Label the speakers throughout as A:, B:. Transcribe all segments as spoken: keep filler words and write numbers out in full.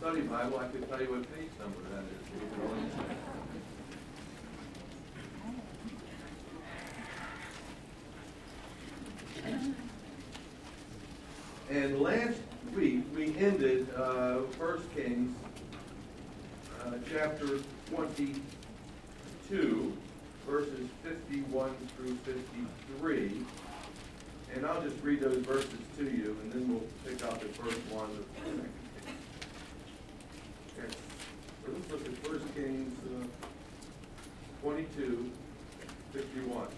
A: study Bible, I could tell you what page number that is. And last week we ended uh, First Kings uh, chapter twenty-two, verses fifty-one through fifty-three. And I'll just read those verses to you, and then we'll pick up at verse one of the second Kings. Okay. So let's look at First Kings uh, twenty-two, fifty-one.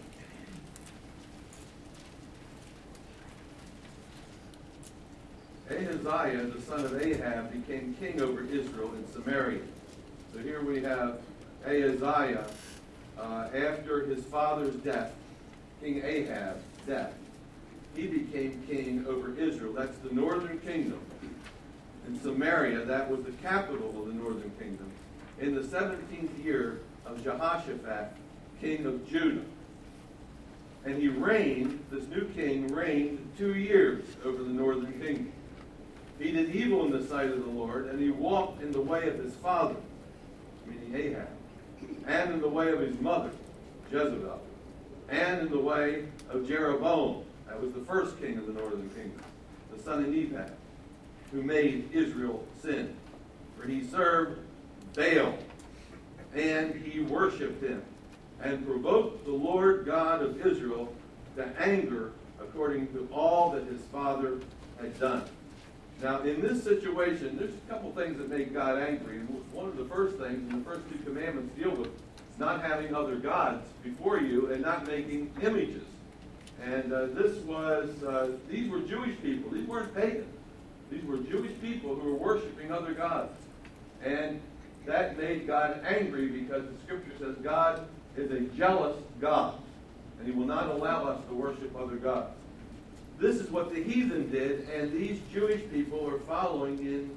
A: Ahaziah, the son of Ahab, became king over Israel in Samaria. So here we have Ahaziah, uh, after his father's death, King Ahab's death. He became king over Israel. That's the northern kingdom. In Samaria, that was the capital of the northern kingdom. In the seventeenth year of Jehoshaphat, king of Judah. And he reigned, this new king reigned two years over the northern kingdom. He did evil in the sight of the Lord, and he walked in the way of his father, meaning Ahab, and in the way of his mother, Jezebel, and in the way of Jeroboam. That was the first king of the northern kingdom, the son of Nebat, who made Israel sin. For he served Baal, and he worshipped him, and provoked the Lord God of Israel to anger according to all that his father had done. Now, in this situation, there's a couple things that make God angry. And one of the first things, and the first two commandments deal with, is not having other gods before you and not making images. And uh, this was, uh, these were Jewish people. These weren't pagans. These were Jewish people who were worshiping other gods. And that made God angry because the Scripture says God is a jealous God. And he will not allow us to worship other gods. This is what the heathen did, and these Jewish people are following in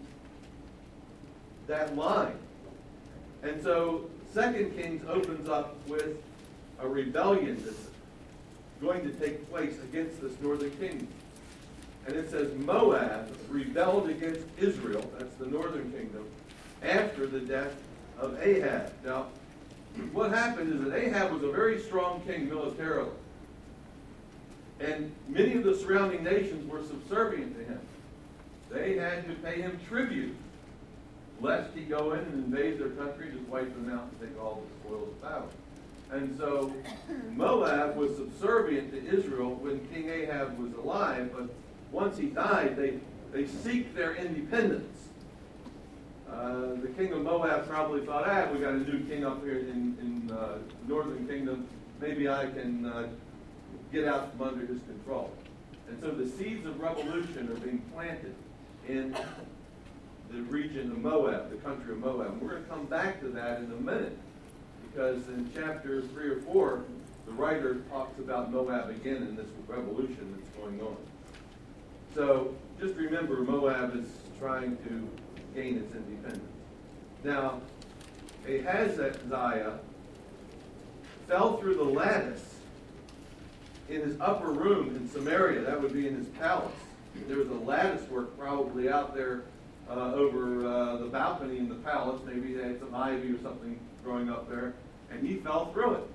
A: that line. And so Second Kings opens up with a rebellion that's going to take place against this northern kingdom. And it says Moab rebelled against Israel, that's the northern kingdom, after the death of Ahab. Now, what happened is that Ahab was a very strong king militarily. And many of the surrounding nations were subservient to him. They had to pay him tribute, lest he go in and invade their country, just wipe them out and take all the spoils of battle. And so Moab was subservient to Israel when King Ahab was alive, but once he died, they, they seek their independence. Uh, the king of Moab probably thought, ah, we got a new king up here in, in uh, the northern kingdom. Maybe I can uh, get out from under his control. And so the seeds of revolution are being planted in the region of Moab, the country of Moab. And we're going to come back to that in a minute, because in chapter three or four, the writer talks about Moab again in this revolution that's going on. So just remember, Moab is trying to gain its independence. Now, Ahaziah fell through the lattice in his upper room in Samaria. That would be in his palace. There was a lattice work probably out there uh, over uh, the balcony in the palace. Maybe they had some ivy or something growing up there. And he fell through it.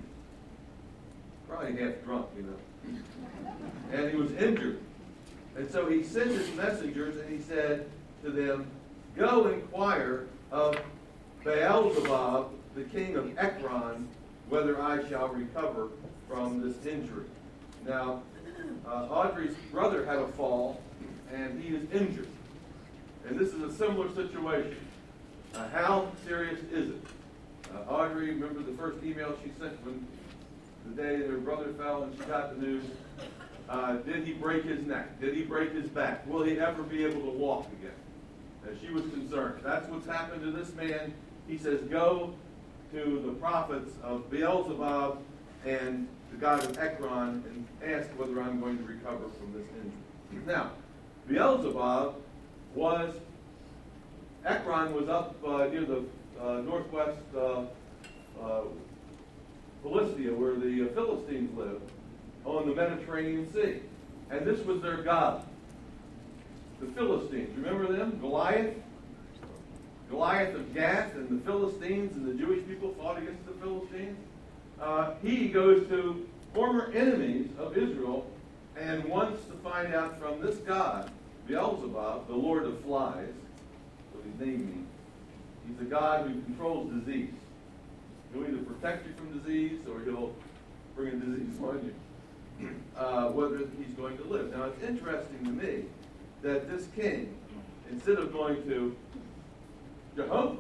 A: Probably half drunk, you know. And he was injured. And so he sent his messengers and he said to them, go inquire of Beelzebub, the king of Ekron, whether I shall recover from this injury. Now, uh, Audrey's brother had a fall, and he is injured. And this is a similar situation. Uh, how serious is it? Uh, Audrey, remember the first email she sent when the day that her brother fell and she got the news? Uh, did he break his neck? Did he break his back? Will he ever be able to walk again? Uh, she was concerned. That's what's happened to this man. He says, go to the prophets of Beelzebub and the god of Ekron and ask whether I'm going to recover from this injury. Now, Beelzebub was, Ekron was up uh, near the uh, northwest uh, uh, Philistia, where the uh, Philistines lived, on the Mediterranean Sea. And this was their god, the Philistines. Remember them? Goliath, Goliath of Gath and the Philistines and the Jewish people fought against the Philistines. Uh, he goes to former enemies of Israel and wants to find out from this god, Beelzebub, the Lord of Flies, what his name means. He's a god who controls disease. He'll either protect you from disease or he'll bring a disease on you. Uh, whether he's going to live. Now, it's interesting to me that this king, instead of going to Jehovah,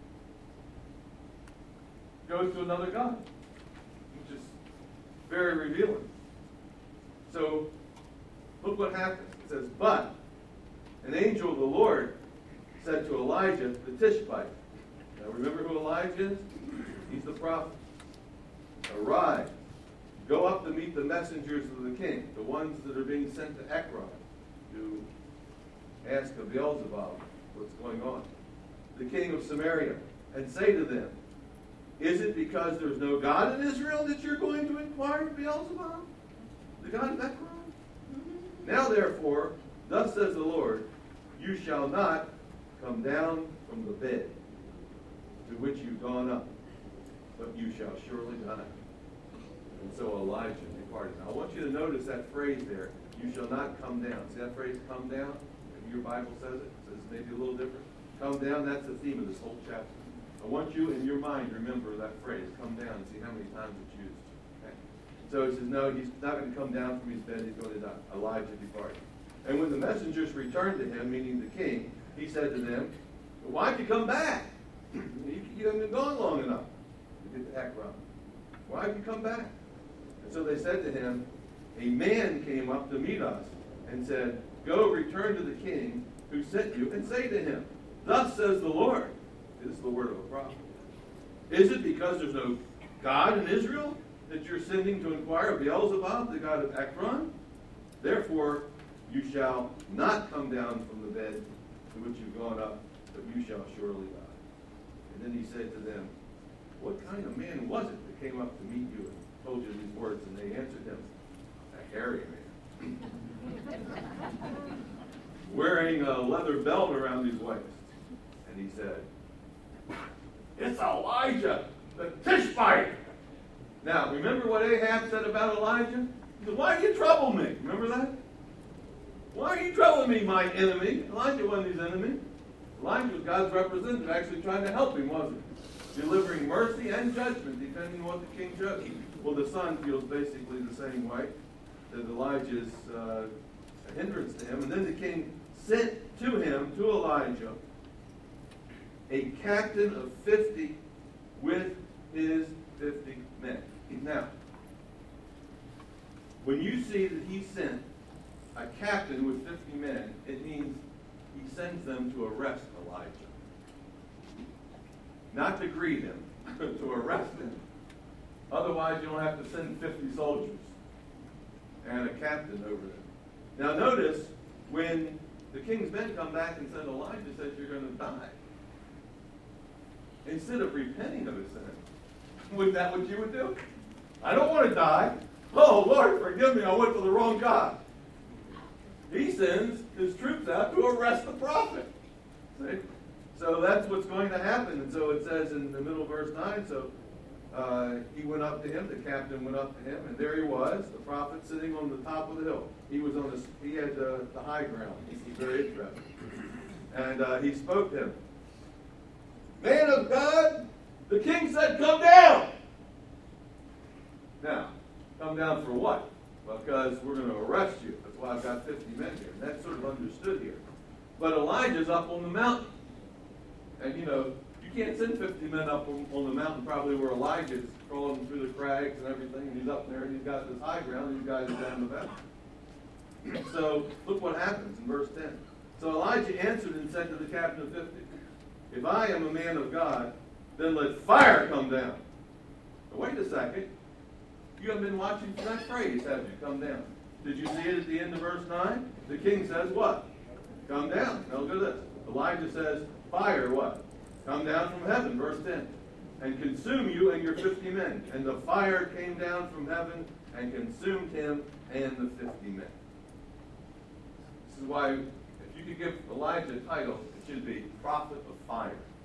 A: goes to another god, which is very revealing. So, look what happens. It says, but an angel of the Lord said to Elijah the Tishbite. Now, remember who Elijah is? He's the prophet. Arise, go up to meet the messengers of the king, the ones that are being sent to Ekron to ask of Beelzebub what's going on. The king of Samaria, and say to them, is it because there's no God in Israel that you're going to inquire of Beelzebub, the god of Ekron? Now therefore, thus says the Lord, you shall not come down from the bed to which you've gone up, but you shall surely die. And so Elijah departed. Now I want you to notice that phrase there, you shall not come down. See that phrase, come down? Maybe your Bible says it. It says maybe a little different. Come down, that's the theme of this whole chapter. I want you in your mind to remember that phrase, come down, and see how many times it's used. Okay? So it says, no, he's not going to come down from his bed, he's going to die. Elijah departed. And when the messengers returned to him, meaning the king, he said to them, why'd you come back? you, you haven't been gone long enough to get to Ekron. Why'd you come back? And so they said to him, a man came up to meet us and said, go return to the king who sent you and say to him, thus says the Lord. This is the word of a prophet. Is it because there's no God in Israel that you're sending to inquire of Beelzebub, the god of Ekron? Therefore, you shall not come down from the bed to which you've gone up, but you shall surely die. And then he said to them, what kind of man was it that came up to meet you and told you these words? And they answered him, a hairy man, wearing a leather belt around his waist. And he said, it's Elijah, the Tishbite. Now, remember what Ahab said about Elijah? He said, why do you trouble me? Remember that? Why are you troubling me, my enemy? Elijah wasn't his enemy. Elijah was God's representative, actually trying to help him, wasn't he? Delivering mercy and judgment, depending on what the king judged. Well, the son feels basically the same way, that Elijah is uh, a hindrance to him. And then the king sent to him, to Elijah, a captain of fifty with his fifty men. Now, when you see that he sent a captain with fifty men, it means he sends them to arrest Elijah. Not to greet him, but to arrest him. Otherwise, you don't have to send fifty soldiers and a captain over them. Now notice, when the king's men come back and said, Elijah says you're going to die, instead of repenting of his sin, wouldn't that what you would do? I don't want to die. Oh, Lord, forgive me, I went to the wrong God. He sends his troops out to arrest the prophet. See? So that's what's going to happen. And so it says in the middle of verse nine, so uh, he went up to him, the captain went up to him, and there he was, the prophet sitting on the top of the hill. He was on this, he had the, the high ground. He's very interesting. And uh, he spoke to him. Man of God, the king said, come down. Now, come down for what? Because we're going to arrest you. That's why I've got fifty men here. And that's sort of understood here. But Elijah's up on the mountain. And, you know, you can't send fifty men up on, on the mountain probably where Elijah's crawling through the crags and everything. And he's up there and he's got this high ground and these guys are down the valley. So, look what happens in verse ten. So Elijah answered and said to the captain of fifty, if I am a man of God, then let fire come down. But wait a second. You haven't been watching for that phrase, have you? Come down. Did you see it at the end of verse nine? The king says what? Come down. Now look at this. Elijah says, fire what? Come down from heaven. Verse ten. And consume you and your fifty men. And the fire came down from heaven and consumed him and the fifty men. This is why, if you could give Elijah a title, it should be prophet of fire.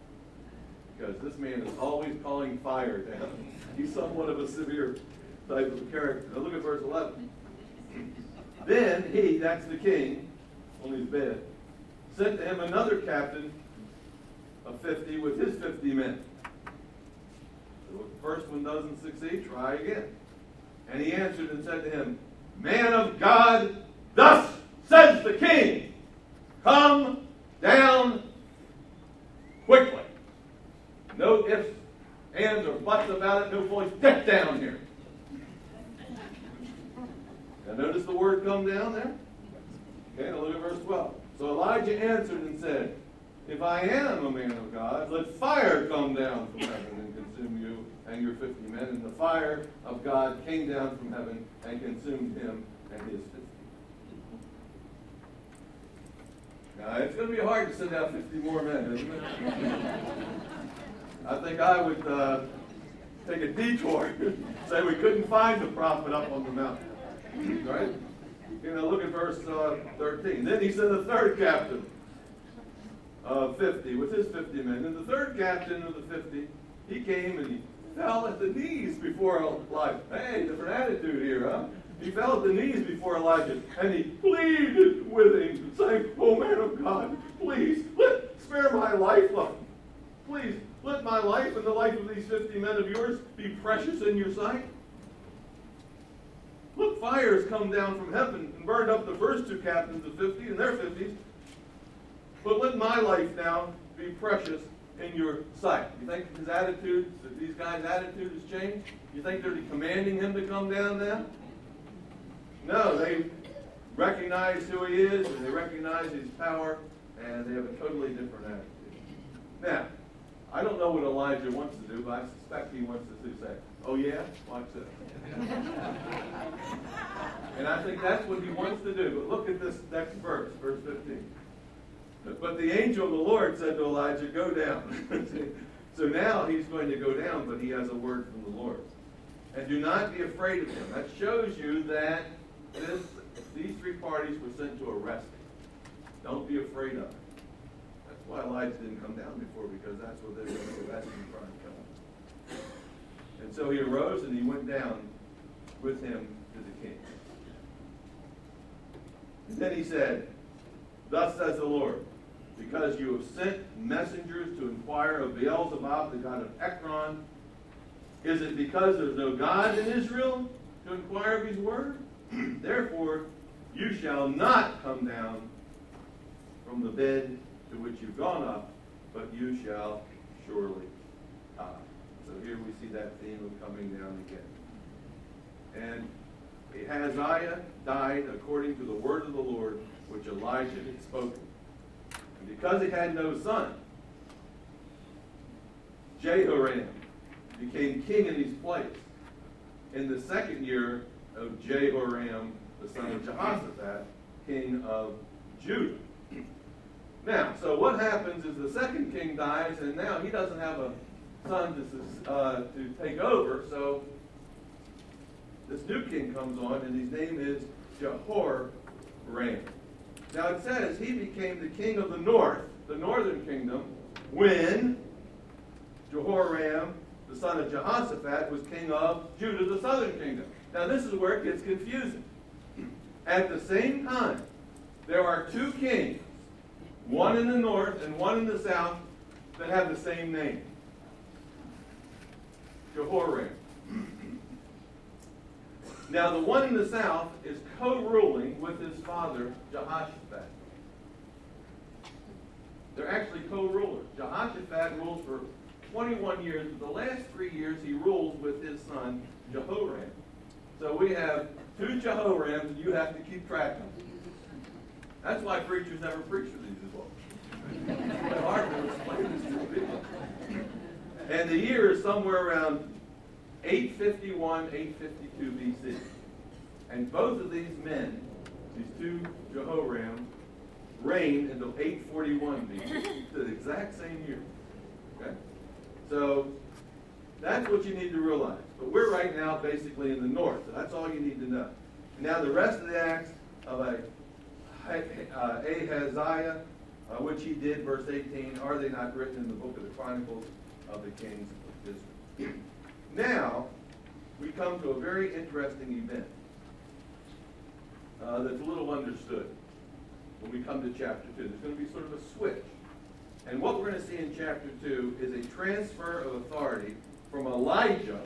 A: because this man is always calling fire down. He's somewhat of a severe type of character. Now look at verse eleven. Then he, that's the king, on his bed, sent to him another captain of fifty with his fifty men. So if the first one doesn't succeed, try again. And he answered and said to him, Man of God, thus says the king, come down quickly. No ifs, ands, or buts about it. No voice. Get down here. Now notice the word come down there? Okay, now look at verse twelve. So Elijah answered and said, If I am a man of God, let fire come down from heaven and consume you and your fifty men. And the fire of God came down from heaven and consumed him and his fifty. Now, it's going to be hard to send out fifty more men, isn't it? I think I would uh, take a detour, say we couldn't find the prophet up on the mountain. Right? You know, look at verse uh, thirteen. Then he sent a third captain of fifty with his fifty men. And the third captain of the fifty, he came and he fell at the knees before Elijah. Hey, different attitude here, huh? He fell at the knees before Elijah, and he pleaded with him, saying, Oh, man of God, please, let spare my life. Please, let my life and the life of these fifty men of yours be precious in your sight. Look, fire has come down from heaven and burned up the first two captains of fifty and their fifties. But let my life now be precious in your sight. You think his attitude, that these guys' attitude has changed? You think they're commanding him to come down now? No, they recognize who he is, and they recognize his power, and they have a totally different attitude. Now, I don't know what Elijah wants to do, but I suspect he wants to say, oh yeah? Watch this. And I think that's what he wants to do. But look at this next verse, verse fifteen. But the angel of the Lord said to Elijah, go down. So now he's going to go down, but he has a word from the Lord. And do not be afraid of him. That shows you that this, these three parties were sent to arrest him. Don't be afraid of him. That's why Elijah didn't come down before, because that's what they're going to arrest him trying to kill him. And so he arose and he went down with him to the king. And then he said, Thus says the Lord, because you have sent messengers to inquire of Beelzebub, the god of Ekron, is it because there's no God in Israel to inquire of his word? Therefore, you shall not come down from the bed to which you've gone up, but you shall surely die. So here we see that theme of coming down again. And Ahaziah died according to the word of the Lord, which Elijah had spoken. And because he had no son, Jehoram became king in his place in the second year of Jehoram, the son of Jehoshaphat, king of Judah. Now, so what happens is the second king dies, and now he doesn't have a son to, uh, to take over, so this new king comes on, and his name is Jehoram. Now it says he became the king of the north, the northern kingdom, when Jehoram, the son of Jehoshaphat, was king of Judah, the southern kingdom. Now this is where it gets confusing. At the same time, there are two kings, one in the north and one in the south, that have the same name. Jehoram. Now the one in the south is co-ruling with his father, Jehoshaphat. They're actually co-rulers. Jehoshaphat rules for twenty-one years, but the last three years he rules with his son, Jehoram. So we have two Jehorams, and you have to keep track of them. That's why preachers never preach for these books. It's hard to explain this to people. And the year is somewhere around eight fifty-one, eight fifty-two B C. And both of these men, these two Jehorams, reigned until eight forty-one B C. The exact same year. Okay? So that's what you need to realize. But we're right now basically in the north. So that's all you need to know. Now the rest of the acts of uh, Ahaziah, uh, which he did, verse eighteen, are they not written in the book of the Chronicles of the kings of Israel. Now, we come to a very interesting event uh, that's a little understood when we come to chapter two. There's going to be sort of a switch. And what we're going to see in chapter two is a transfer of authority from Elijah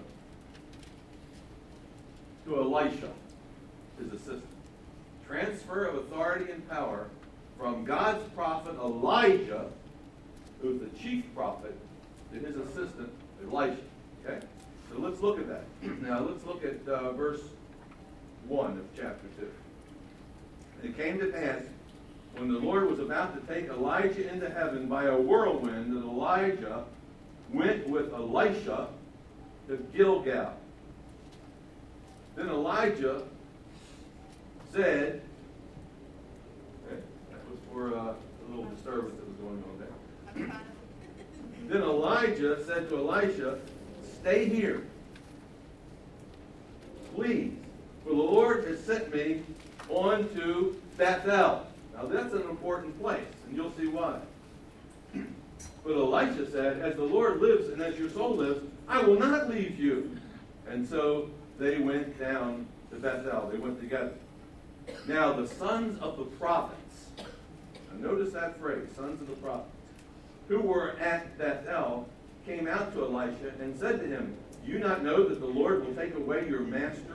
A: to Elisha, his assistant. Transfer of authority and power from God's prophet Elijah, who's the chief prophet, to his assistant Elisha. Okay? So let's look at that. Now let's look at uh, verse one of chapter two. And it came to pass, when the Lord was about to take Elijah into heaven by a whirlwind, that Elijah went with Elisha to Gilgal. Then Elijah said, okay, that was for uh, a little disturbance that was going on there. Then Elijah said to Elisha, stay here, please, for the Lord has sent me on to Bethel. Now that's an important place, and you'll see why. But Elisha said, as the Lord lives and as your soul lives, I will not leave you. And so they went down to Bethel. They went together. Now the sons of the prophets, now notice that phrase, sons of the prophets, who were at Bethel, came out to Elisha and said to him, do you not know that the Lord will take away your master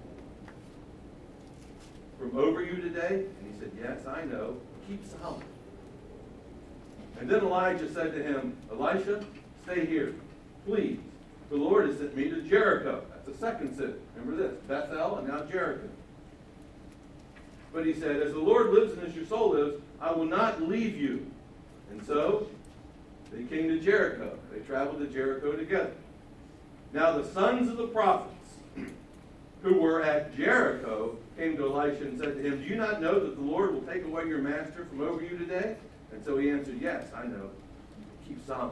A: from over you today? And he said, yes, I know. Keep silent. And then Elijah said to him, Elisha, stay here, please. The Lord has sent me to Jericho. That's the second city. Remember this, Bethel and now Jericho. But he said, as the Lord lives and as your soul lives, I will not leave you. And so they came to Jericho. They traveled to Jericho together. Now the sons of the prophets who were at Jericho came to Elisha and said to him, do you not know that the Lord will take away your master from over you today? And so he answered, yes, I know. Keep silent.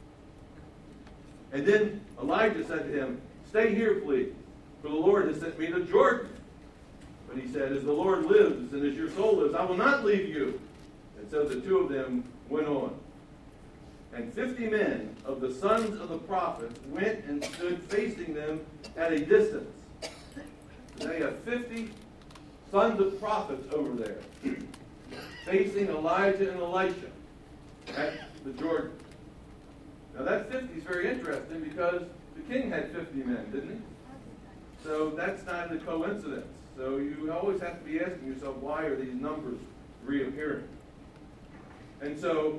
A: And then Elijah said to him, stay here, please, for the Lord has sent me to Jordan. But he said, as the Lord lives and as your soul lives, I will not leave you. And so the two of them went on. And fifty men of the sons of the prophets went and stood facing them at a distance. So they have fifty sons of prophets over there, facing Elijah and Elisha at the Jordan. Now that fifty is very interesting because the king had fifty men, didn't he? So that's not a coincidence. So you always have to be asking yourself, why are these numbers reappearing? And so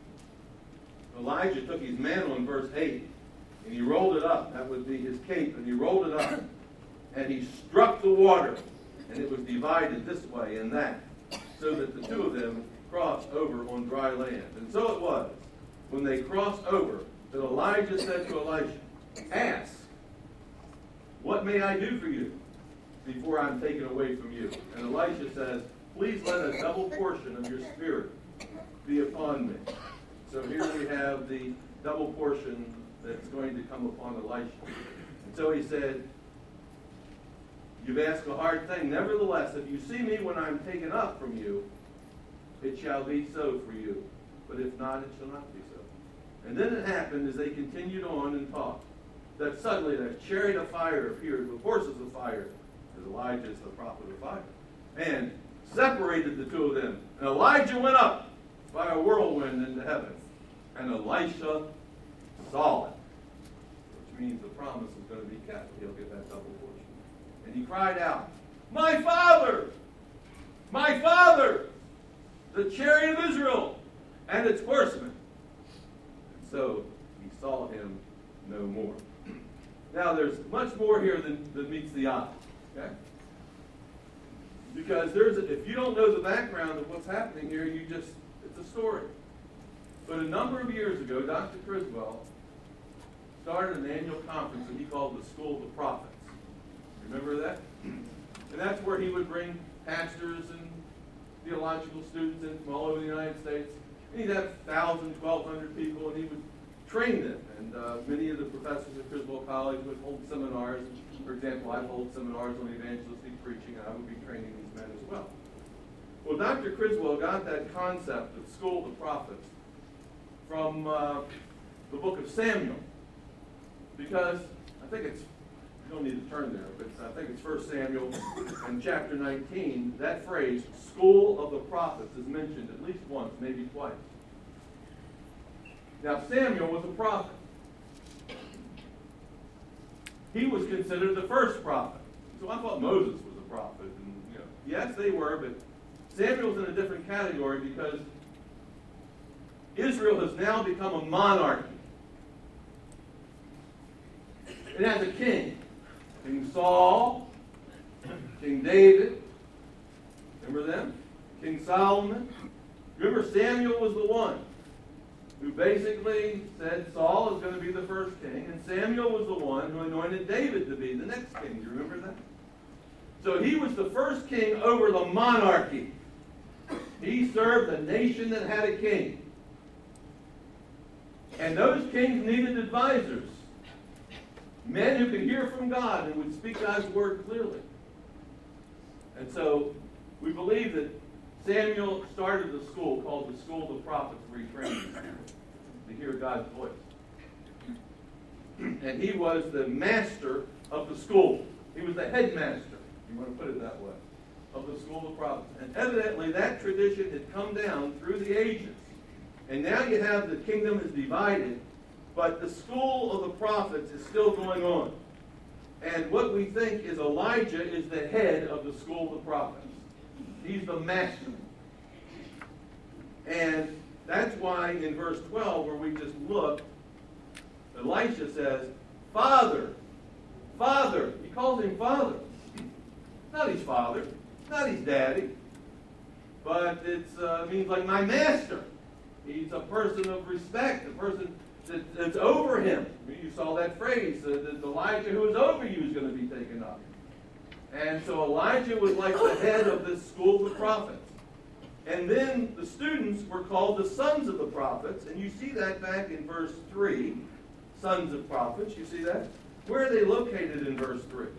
A: Elijah took his mantle in verse eight, and he rolled it up. That would be his cape, and he rolled it up. And he struck the water, and it was divided this way and that, so that the two of them crossed over on dry land. And so it was, when they crossed over, that Elijah said to Elisha, ask, what may I do for you before I'm taken away from you? And Elisha says, please let a double portion of your spirit be upon me. So here we have the double portion that's going to come upon Elisha. And so he said, you've asked a hard thing. Nevertheless, if you see me when I'm taken up from you, it shall be so for you. But if not, it shall not be so. And then it happened, as they continued on and talked, that suddenly a chariot of fire appeared with horses of fire, because Elijah is the prophet of fire, and separated the two of them. And Elijah went up by a whirlwind into heaven, and Elisha saw it, which means the promise is going to be kept. He'll get that double portion. And he cried out, my father, my father, the chariot of Israel and its horsemen. And so he saw him no more. Now there's much more here than, than meets the eye. Okay? Because there's a, if you don't know the background of what's happening here, you just, it's a story. But a number of years ago, Doctor Criswell started an annual conference that he called the School of the Prophets. Remember that? And that's where he would bring pastors and theological students in from all over the United States. And he'd have one thousand, twelve hundred people, and he would train them. And uh, many of the professors at Criswell College would hold seminars. For example, I'd hold seminars on evangelistic preaching, and I would be training these men as well. Well, Doctor Criswell got that concept of School of the Prophets from uh, the book of Samuel. Because I think it's, you don't need to turn there, but I think it's First Samuel and chapter nineteen, that phrase, school of the prophets, is mentioned at least once, maybe twice. Now, Samuel was a prophet. He was considered the first prophet. So I thought Moses was a prophet. And, you know, yes, they were, but Samuel's in a different category because Israel has now become a monarchy. It has a king. King Saul, King David. Remember them? King Solomon. Remember, Samuel was the one who basically said Saul is going to be the first king, and Samuel was the one who anointed David to be the next king. Do you remember that? So he was the first king over the monarchy. He served a nation that had a king. And those kings needed advisors. Men who could hear from God and would speak God's word clearly. And so we believe that Samuel started the school called the School of the Prophets, where he trained to hear God's voice. And he was the master of the school. He was the headmaster, if you want to put it that way, of the School of the Prophets. And evidently that tradition had come down through the ages. And now you have the kingdom is divided, but the School of the Prophets is still going on. And what we think is Elijah is the head of the School of the Prophets. He's the master. And that's why in verse twelve, where we just look, Elisha says, Father, Father. He calls him Father. Not his father, not his daddy, but it uh, means like my master. He's a person of respect, a person that, that's over him. I mean, you saw that phrase, uh, that Elijah who is over you is going to be taken up. And so Elijah was like the head of this school of the prophets. And then the students were called the sons of the prophets. And you see that back in verse three. Sons of prophets. You see that? Where are they located in verse three?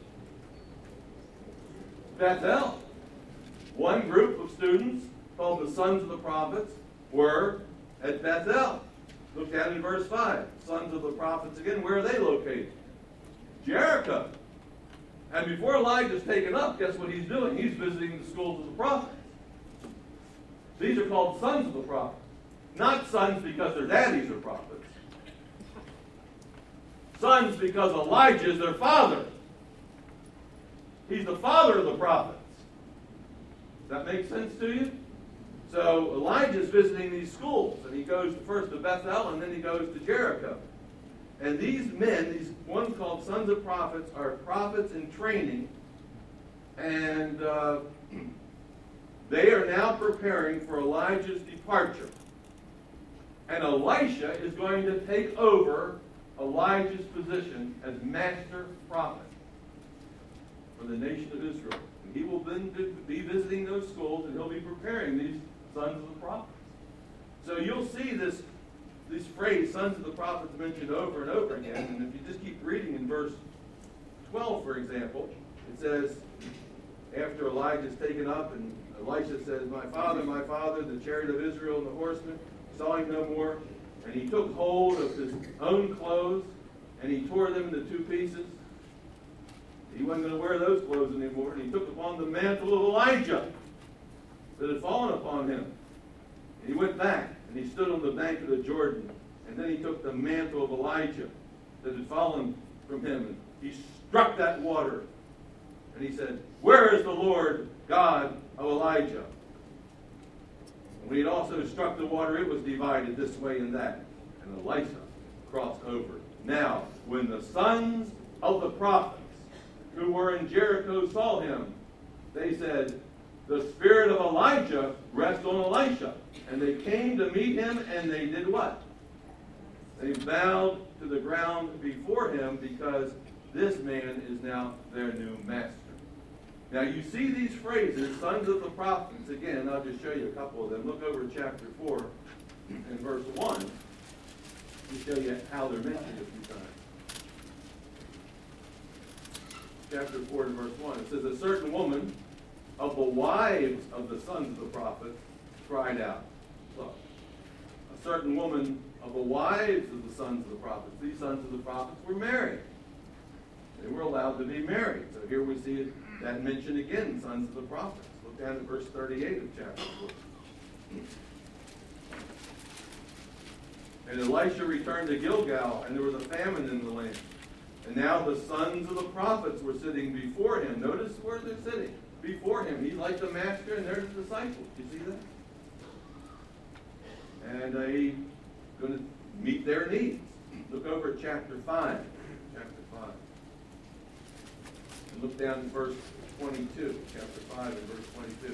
A: Bethel. One group of students called the sons of the prophets were at Bethel. Look down in verse five. Sons of the prophets again. Where are they located? Jericho. And before Elijah's taken up, guess what he's doing? He's visiting the schools of the prophets. These are called sons of the prophets. Not sons because their daddies are prophets. Sons because Elijah is their father. He's the father of the prophets. Does that make sense to you? So Elijah's visiting these schools, and he goes first to Bethel, and then he goes to Jericho. And these men, these ones called sons of prophets, are prophets in training, and uh, they are now preparing for Elijah's departure. And Elisha is going to take over Elijah's position as master prophet for the nation of Israel. And he will then be visiting those schools, and he'll be preparing these sons of the prophets. So you'll see this, this phrase, sons of the prophets, mentioned over and over again. And if you just keep reading in verse twelve, for example, it says, after Elijah's taken up, and Elisha says, my father, my father, the chariot of Israel and the horsemen, saw him no more. And he took hold of his own clothes, and he tore them into two pieces. He wasn't going to wear those clothes anymore. And he took upon the mantle of Elijah that had fallen upon him. And he went back, and he stood on the bank of the Jordan. And then he took the mantle of Elijah that had fallen from him, and he struck that water. And he said, where is the Lord God of Elijah? And when he had also struck the water, it was divided this way and that. And Elisha crossed over. Now, when the sons of the prophets who were in Jericho saw him, they said, the spirit of Elijah rests on Elisha. And they came to meet him, and they did what? They bowed to the ground before him, because this man is now their new master. Now you see these phrases, sons of the prophets. Again, I'll just show you a couple of them. Look over to chapter four and verse one to show you how they're mentioned a few times. Chapter four and verse one. It says, a certain woman of the wives of the sons of the prophets cried out. So, a certain woman of the wives of the sons of the prophets. These sons of the prophets were married. They were allowed to be married. So here we see that mentioned again, sons of the prophets. Look down at verse thirty-eight of chapter four. And Elisha returned to Gilgal, and there was a famine in the land. And now the sons of the prophets were sitting before him. Notice where they're sitting. Before him. He's like the master, and they're the disciples. You see that? And uh, he's going to meet their needs. Look over at chapter five. Chapter five. And look down at verse twenty-two. Chapter five and verse twenty-two.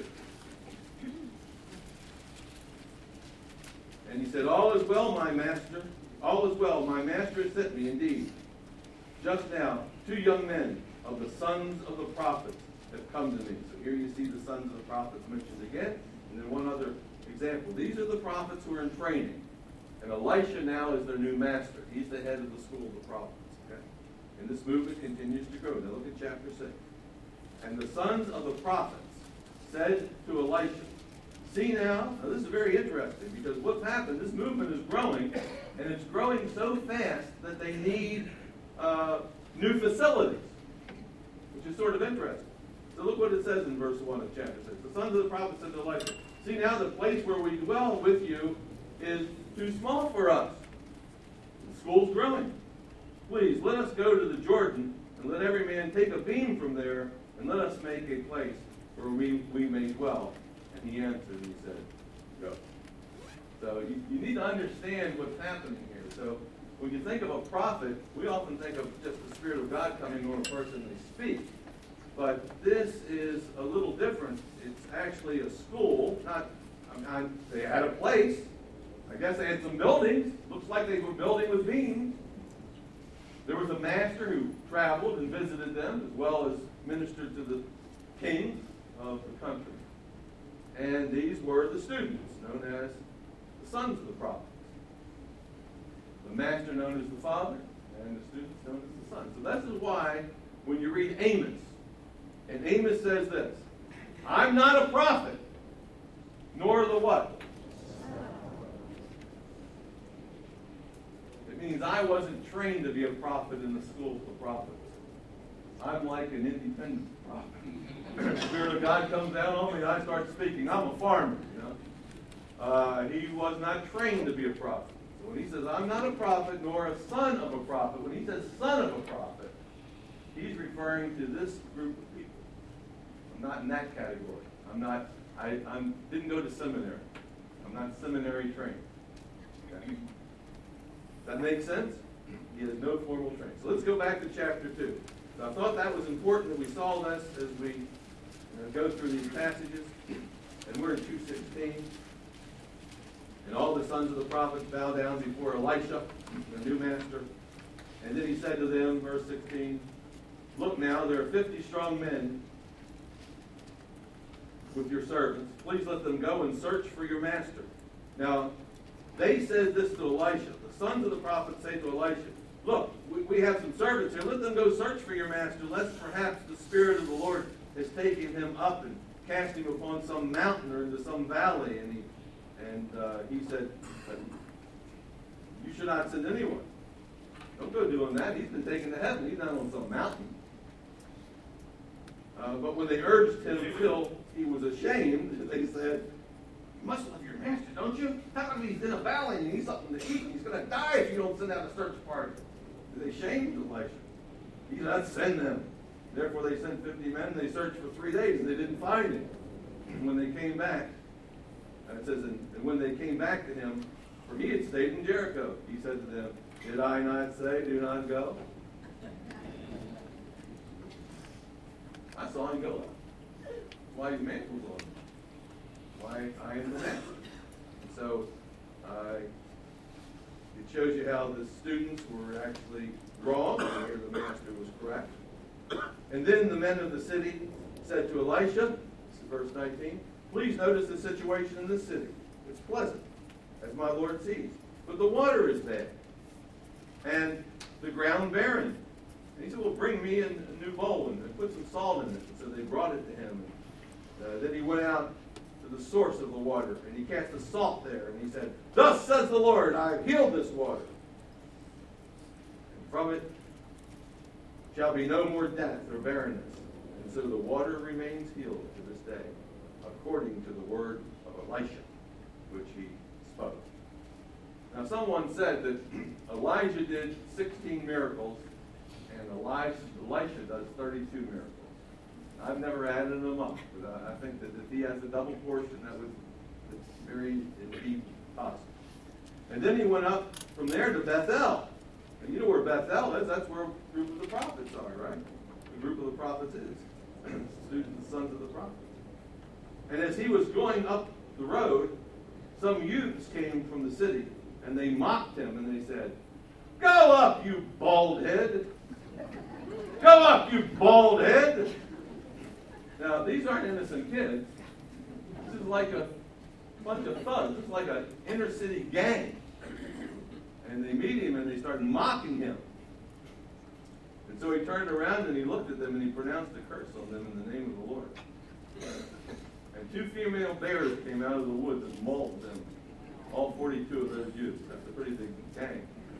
A: And he said, all is well, my master. All is well. My master has sent me, indeed. Just now, two young men of the sons of the prophets have come to me. So here you see the sons of the prophets mentioned again. And then one other example. These are the prophets who are in training. And Elisha now is their new master. He's the head of the school of the prophets. Okay? And this movement continues to grow. Now look at chapter six. And the sons of the prophets said to Elisha, see now, now this is very interesting because what's happened, this movement is growing, and it's growing so fast that they need uh, new facilities, which is sort of interesting. So look what it says in verse one of chapter six. The sons of the prophets said to Elisha, see now the place where we dwell with you is too small for us. The school's growing. Please, let us go to the Jordan, and let every man take a beam from there, and let us make a place where we, we may dwell. And he answered, and he said, go. So you, you need to understand what's happening here. So when you think of a prophet, we often think of just the Spirit of God coming on a person and they speak. But this is a little different. It's actually a school. Not, I mean, I'm, they had a place. I guess they had some buildings. Looks like they were building with beams. There was a master who traveled and visited them, as well as ministered to the kings of the country. And these were the students, known as the sons of the prophets. The master known as the father, and the students known as the son. So this is why, when you read Amos, and Amos says this, I'm not a prophet, nor the what? It means I wasn't trained to be a prophet in the school of the prophets. I'm like an independent prophet. The Spirit of God comes down on me, I start speaking. I'm a farmer, you know. Uh, he was not trained to be a prophet. So when he says, I'm not a prophet, nor a son of a prophet, when he says son of a prophet, he's referring to this group of people. I'm not in that category. I'm not, I I'm, didn't go to seminary. I'm not seminary trained. Okay? That makes sense? He has no formal training. So let's go back to chapter two. So I thought that was important that we saw this as we you know, go through these passages. And we're in two sixteen. And all the sons of the prophets bow down before Elisha, the new master. And then he said to them, verse sixteen, look now, there are fifty strong men with your servants. Please let them go and search for your master. Now, they said this to Elisha. The sons of the prophets say to Elisha, look, we, we have some servants here. Let them go search for your master, lest perhaps the Spirit of the Lord has taken him up and cast him upon some mountain or into some valley. And he, and uh, he said, you should not send anyone. Don't go doing that. He's been taken to heaven. He's not on some mountain. Uh, but when they urged him till he was ashamed, they said, you must love your master, don't you? How come he's in a valley and he needs something to eat? He's going to die if you don't send out a search party. They shamed Elisha. He said, I'd send them. Therefore they sent fifty men, and they searched for three days, and they didn't find him. And when they came back, and it says, and when they came back to him, for he had stayed in Jericho, he said to them, did I not say, do not go? I saw him go up. Why his mantle was on. Why I am the master. And so uh, it shows you how the students were actually wrong, and here the master was correct. And then the men of the city said to Elisha, this is verse nineteen, please notice the situation in this city. It's pleasant, as my Lord sees. But the water is bad, and the ground barren. And he said, well, bring me in a new bowl and put some salt in it. And so they brought it to him. And, uh, then he went out to the source of the water, and he cast the salt there, and he said, "Thus says the Lord, I have healed this water. And from it shall be no more death or barrenness." And so the water remains healed to this day, according to the word of Elisha, which he spoke. Now someone said that Elijah did sixteen miracles, and Elisha, Elisha does thirty-two miracles. I've never added them up, but I think that if he has a double portion, that would it's very indeed possible. And then he went up from there to Bethel. And you know where Bethel is? That's where a group of the prophets are, right? The group of the prophets is. Students, the sons of the prophets. And as he was going up the road, some youths came from the city, and they mocked him, and they said, "Go up, you bald head! Go up, you bald head!" Now, these aren't innocent kids. This is like a bunch of thugs. This is like an inner city gang. And they meet him and they start mocking him. And so he turned around and he looked at them and he pronounced a curse on them in the name of the Lord. And two female bears came out of the woods and mauled them. All forty-two of those youths. That's a pretty big gang.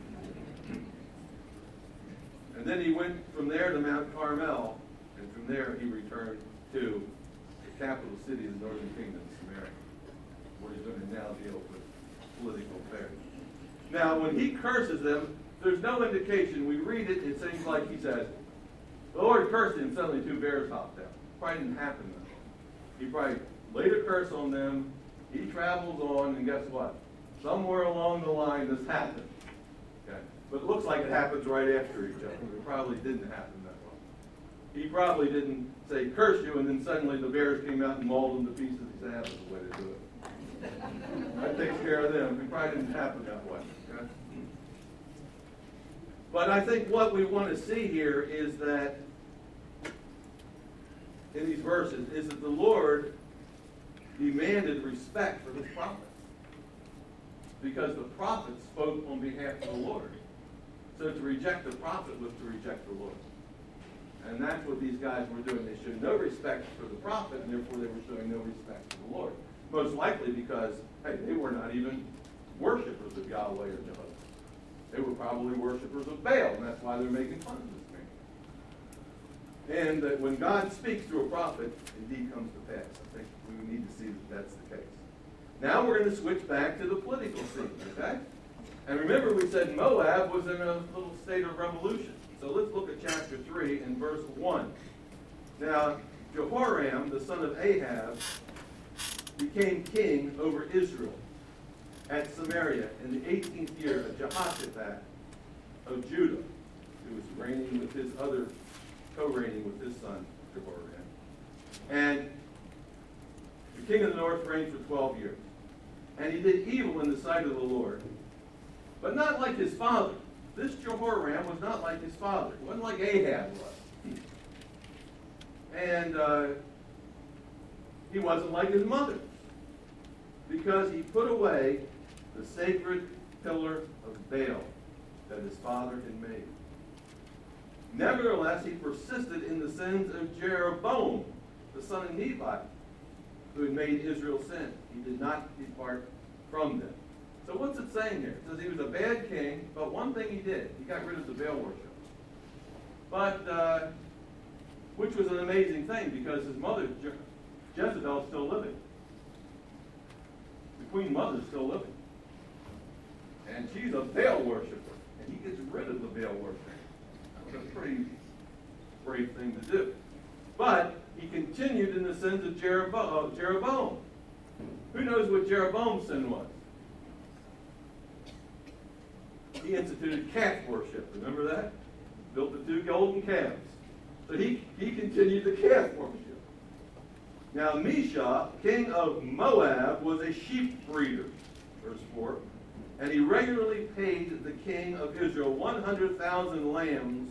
A: And then he went from there to Mount Carmel. And from there he returned to the capital city of the northern kingdom, Samaria, where he's going to now deal with political affairs. Now, when he curses them, there's no indication. We read it, it seems like he says, "The Lord cursed him, suddenly two bears hopped out." Probably didn't happen though. He probably laid a curse on them, he travels on, and guess what? Somewhere along the line this happened. Okay? But it looks like it happens right after each other. It probably didn't happen that way. He probably didn't say, "Curse you," and then suddenly the bears came out and mauled them to pieces. He said, "That's the way to do it. That takes care of them." It probably didn't happen that way. Okay? But I think what we want to see here is that in these verses is that the Lord demanded respect for his prophets. Because the prophets spoke on behalf of the Lord. So to reject the prophet was to reject the Lord. And that's what these guys were doing. They showed no respect for the prophet, and therefore they were showing no respect for the Lord. Most likely because, hey, they were not even worshipers of Yahweh or Jehovah. They were probably worshipers of Baal, and that's why they're making fun of this man. And that when God speaks through a prophet, indeed comes to pass. I think we need to see that that's the case. Now we're going to switch back to the political scene, okay? And remember we said Moab was in a little state of revolution. So let's look at chapter three and verse one. Now, Jehoram, the son of Ahab, became king over Israel at Samaria in the eighteenth year of Jehoshaphat of Judah, who was reigning with his other, co-reigning with his son, Jehoram. And the king of the north reigned for twelve years. And he did evil in the sight of the Lord, but not like his father. This Jehoram was not like his father. It wasn't like Ahab was. And uh, he wasn't like his mother, because he put away the sacred pillar of Baal that his father had made. Nevertheless, he persisted in the sins of Jeroboam, the son of Nebat, who had made Israel sin. He did not depart from them. So what's it saying here? It says he was a bad king, but one thing he did, he got rid of the Baal worship. But, uh, which was an amazing thing, because his mother, Je- Jezebel, is still living. The queen mother is still living. And she's a Baal worshiper. And he gets rid of the Baal worship. That's a pretty brave thing to do. But he continued in the sins of Jeroboam. Jeroboam. Who knows what Jeroboam's sin was? He instituted calf worship. Remember that? Built the two golden calves. So he, he continued the calf worship. Now Mesha, king of Moab, was a sheep breeder. Verse four. And he regularly paid the king of Israel one hundred thousand lambs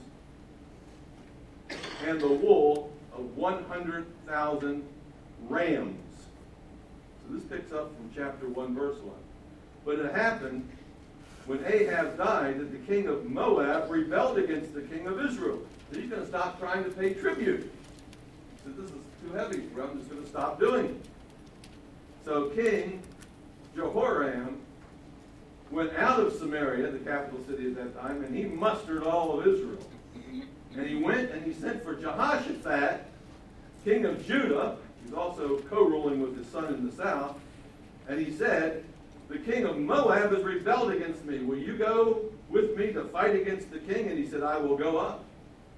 A: and the wool of one hundred thousand rams. So this picks up from chapter one, verse one. But it happened when Ahab died that the king of Moab rebelled against the king of Israel. So he's going to stop trying to pay tribute. He said, "This is too heavy. I'm just going to stop doing it." So King Jehoram went out of Samaria, the capital city at that time, and he mustered all of Israel. And he went and he sent for Jehoshaphat, king of Judah. He's also co-ruling with his son in the south. And he said, the king of Moab has rebelled against me. Will you go with me to fight against the king? And he said, I will go up.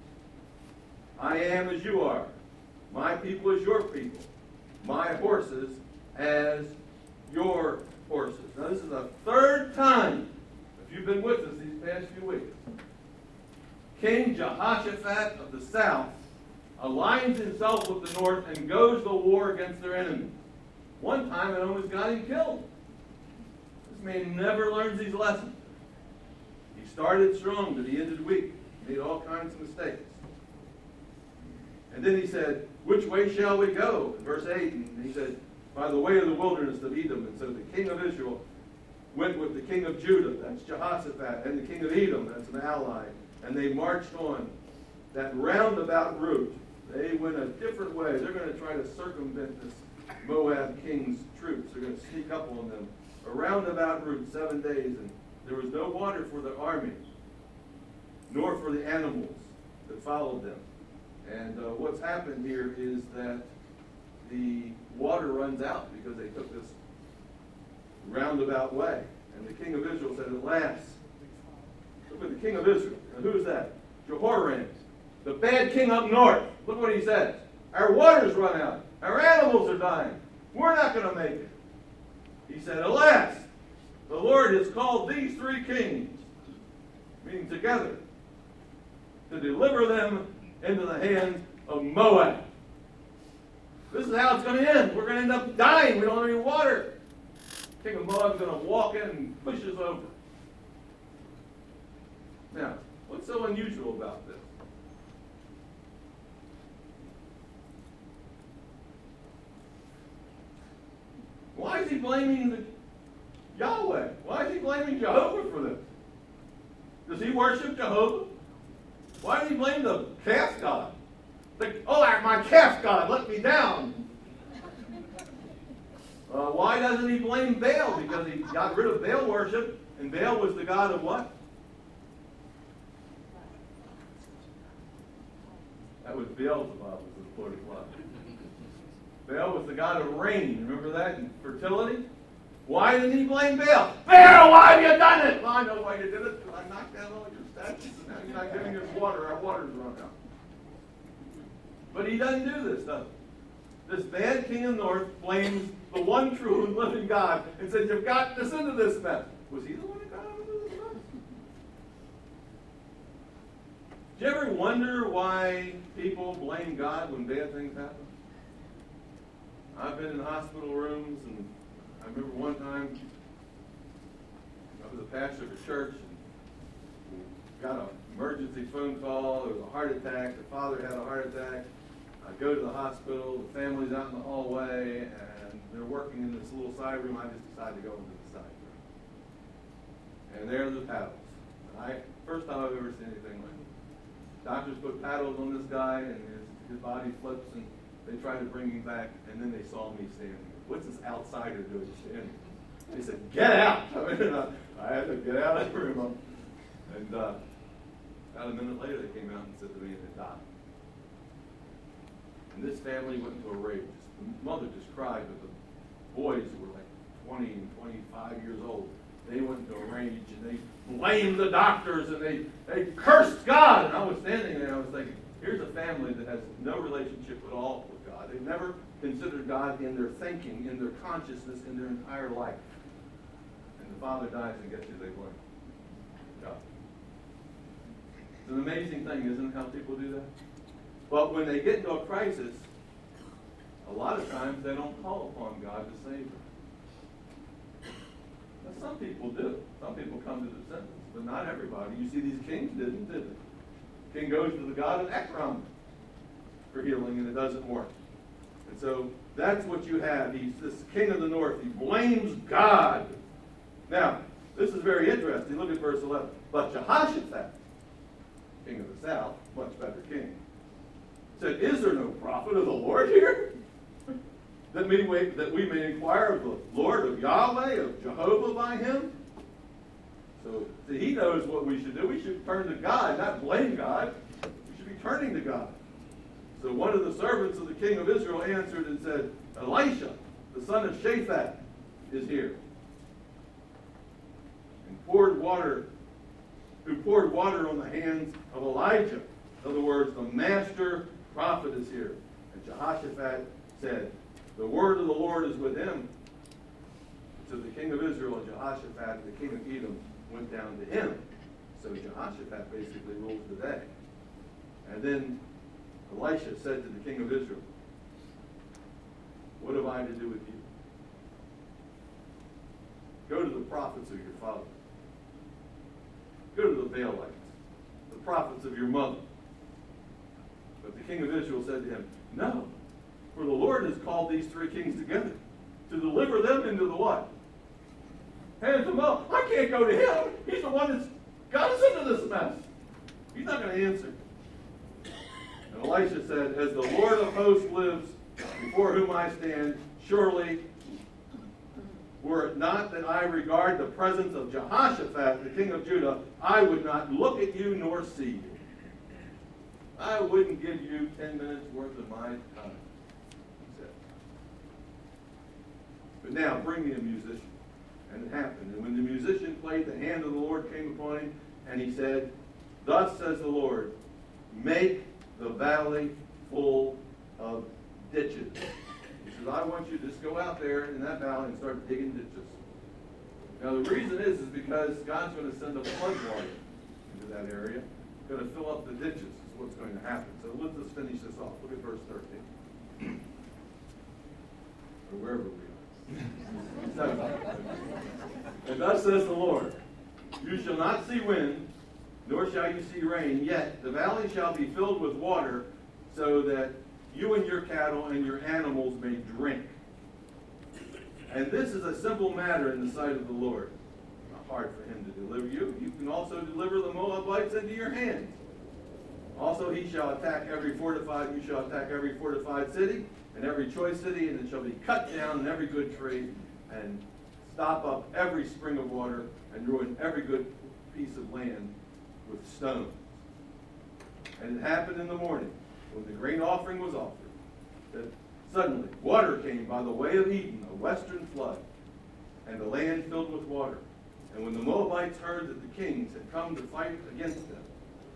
A: I am as you are. My people as your people. My horses as your horses. Now this is the third time, if you've been with us these past few weeks, King Jehoshaphat of the south aligns himself with the north and goes to war against their enemies. One time it almost got him killed. This man never learns these lessons. He started strong, but he ended weak. Made all kinds of mistakes. And then he said, which way shall we go? In verse eight, and he said, by the way of the wilderness of Edom. And so the king of Israel went with the king of Judah, that's Jehoshaphat, and the king of Edom, that's an ally. And they marched on that roundabout route. They went a different way. They're going to try to circumvent this Moab king's troops. They're going to sneak up on them. A roundabout route, seven days, and there was no water for the army, nor for the animals that followed them. And uh, what's happened here is that the water runs out because they took this roundabout way. And the king of Israel said, at last, look at the king of Israel. And who's that? Jehoram, the bad king up north. Look what he says. Our water's run out. Our animals are dying. We're not going to make it. He said, alas, the Lord has called these three kings, meaning together, to deliver them into the hands of Moab. This is how it's going to end. We're going to end up dying. We don't have any water. King of Moab is going to walk in and push us over. Now, what's so unusual about this? Why is he blaming the Yahweh? Why is he blaming Jehovah for this? Does he worship Jehovah? Why did he blame the calf god? The, oh, my calf god let me down. Uh, why doesn't he blame Baal? Because he got rid of Baal worship, and Baal was the god of what? That was Beelzebub, was the Lord of love. Baal was the god of rain. Remember that? And fertility? Why didn't he blame Baal? Baal, why have you done it? Well, I know why you did it. I knocked down all your statues, and now you're not giving us water. Our water's run out. But he doesn't do this, does he? This bad king of the north blames the one true and living God and says, you've gotten us into this mess. Was he the one that got us into this mess? Do you ever wonder why people blame God when bad things happen? I've been in hospital rooms, and I remember one time I was a pastor of a church and got an emergency phone call. There was a heart attack. The father had a heart attack. I go to the hospital. The family's out in the hallway, and they're working in this little side room. I just decided to go into the side room. And there are the paddles. And I, first time I've ever seen anything like it. Doctors put paddles on this guy, and his, his body flips, and they tried to bring him back, and then they saw me standing. What's this outsider doing standing? They said, get out! I mean, uh, I had to get out of the room. And uh, about a minute later, they came out and said to me, it had died. And this family went into a rage. The mother just cried, but the boys who were like twenty and twenty-five years old, they went into a rage, and they blamed the doctors, and they, they cursed God. And I was standing there, and I was thinking, here's a family that has no relationship at all with God. They've never considered God in their thinking, in their consciousness, in their entire life. And the father dies, and guess who they blame? God. It's an amazing thing, isn't it, how people do that? But when they get into a crisis, a lot of times they don't call upon God to save them. Now, some people do. Some people come to the sentence, but not everybody. You see, these kings didn't, did they? King goes to the god of Ekron for healing, and it doesn't work. And so that's what you have. He's this king of the north. He blames God. Now, this is very interesting. Look at verse eleven. But Jehoshaphat, king of the south, much better king, said, is there no prophet of the Lord here? that we, may, that we may inquire of the Lord, of Yahweh, of Jehovah by him? So see, he knows what we should do. We should turn to God, not blame God. We should be turning to God. So one of the servants of the king of Israel answered and said, Elisha, the son of Shaphat, is here. And poured water, who poured water on the hands of Elijah. In other words, the master prophet is here. And Jehoshaphat said, the word of the Lord is with him. So the king of Israel and Jehoshaphat, the king of Edom, went down to him. So Jehoshaphat basically rules the day. And then Elisha said to the king of Israel, what have I to do with you? Go to the prophets of your father. Go to the Baalites, the prophets of your mother. But the king of Israel said to him, no, for the Lord has called these three kings together to deliver them into the what? Hands of Moab. I can't go to him. He's the one that's got us into this mess. He's not going to answer. And Elisha said, as the Lord of hosts lives, before whom I stand, surely, were it not that I regard the presence of Jehoshaphat, the king of Judah, I would not look at you nor see you. I wouldn't give you ten minutes worth of my time, he said. But now, bring me a musician. And it happened. And when the musician played, the hand of the Lord came upon him, and he said, thus says the Lord, make the valley full of ditches. He says, I want you to just go out there in that valley and start digging ditches. Now the reason is, is because God's going to send a flood water into that area. It's going to fill up the ditches is what's going to happen. So let's just finish this off. Look at verse thirteen. Or wherever we are. So, and thus says the Lord, you shall not see wind, nor shall you see rain, yet the valley shall be filled with water, so that you and your cattle and your animals may drink. And this is a simple matter in the sight of the Lord. Not hard for him to deliver you. You can also deliver the Moabites into your hands. Also he shall attack every fortified, you shall attack every fortified city, and every choice city, and it shall be cut down, and every good tree, and stop up every spring of water, and ruin every good piece of land with stones. And it happened in the morning, when the grain offering was offered, that suddenly water came by the way of Eden, a western flood, and the land filled with water. And when the Moabites heard that the kings had come to fight against them,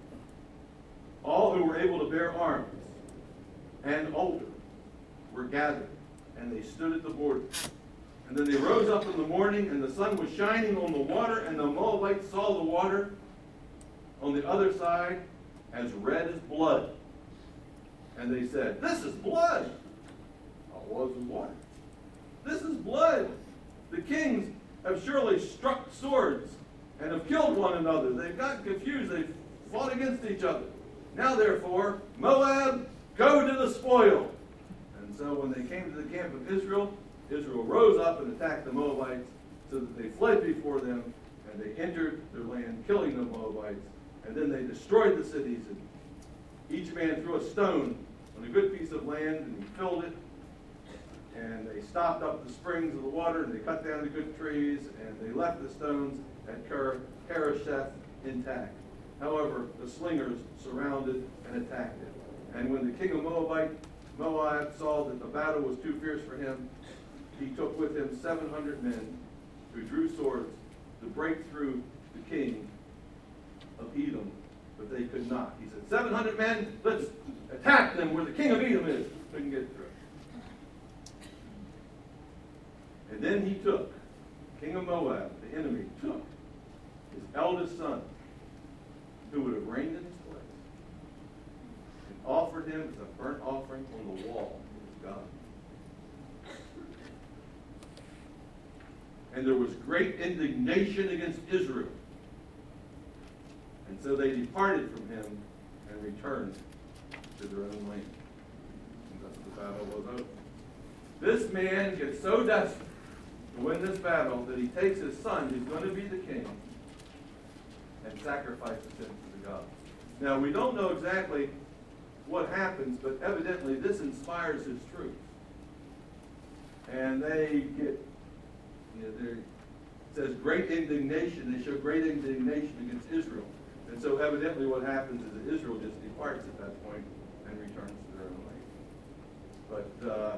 A: all who were able to bear arms and older were gathered, and they stood at the border. And then they rose up in the morning, and the sun was shining on the water, and the Moabites saw the water on the other side as red as blood. And they said, this is blood. All it was was water. This is blood. The kings have surely struck swords and have killed one another. They've gotten confused. They've fought against each other. Now, therefore, Moab, go to the spoil. And so when they came to the camp of Israel, Israel rose up and attacked the Moabites, so that they fled before them, and they entered their land, killing the Moabites. And then they destroyed the cities, and each man threw a stone on a good piece of land, and he filled it. And they stopped up the springs of the water, and they cut down the good trees, and they left the stones at Keresheth intact. However, the slingers surrounded and attacked it. And when the king of Moabite, Moab saw that the battle was too fierce for him, he took with him seven hundred men who drew swords to break through the king of Edom, but they could not. He said, seven hundred men, let's attack them where the king of Edom is. Couldn't get through. And then he took, king of Moab, the enemy, took his eldest son, who would have reigned in his place, and offered him as a burnt offering on the wall of God. And there was great indignation against Israel. And so they departed from him and returned to their own land. And thus the battle was over. This man gets so desperate to win this battle that he takes his son, who's going to be the king, and sacrifices him to the gods. Now, we don't know exactly what happens, but evidently this inspires his troops. and they get, you know, there it says great indignation. They show great indignation against Israel. And so evidently what happens is that Israel just departs at that point and returns to their own way. But uh,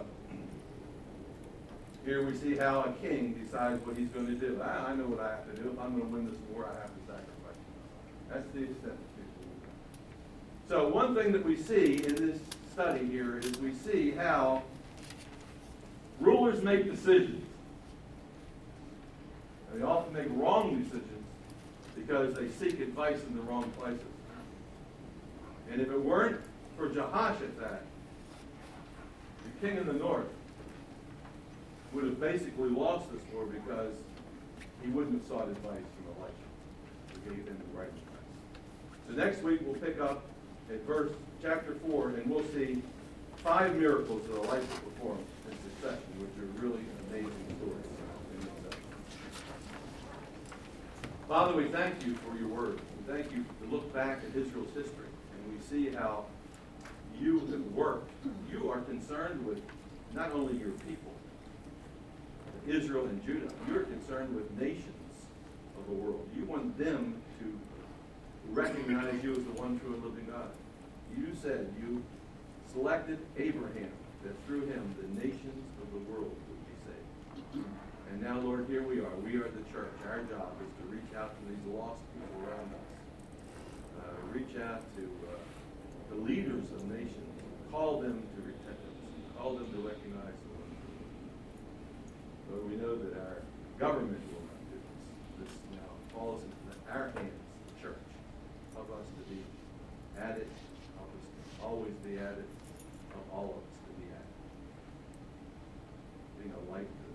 A: here we see how a king decides what he's going to do. I, I know what I have to do. If I'm going to win this war, I have to sacrifice. That's the extent of people. So one thing that we see in this study here is we see how rulers make decisions. And they often make wrong decisions because they seek advice in the wrong places. And if it weren't for Jehoshaphat, the king in the north would have basically lost this war because he wouldn't have sought advice from Elisha, who gave him the right advice. So next week we'll pick up at verse chapter four, and we'll see five miracles that Elisha performed in succession, which are really amazing stories in themselves. Father, we thank you for your word. We thank you to look back at Israel's history, and we see how you have worked. You are concerned with not only your people, Israel and Judah. You're concerned with nations of the world. You want them to recognize you as the one true and living God. You said you selected Abraham, that through him the nations of the world would be saved. And now, Lord, here we are. We are the church. Our job is to reach out to these lost people around us. Uh, reach out to uh, the leaders of nations. Call them to repentance. Call them to recognize the one true. Lord, we know that our government will not do this. This now falls into our hands, the church. Help us to be at it. Help us to always be at it. Help all of us to be at it. Being a light to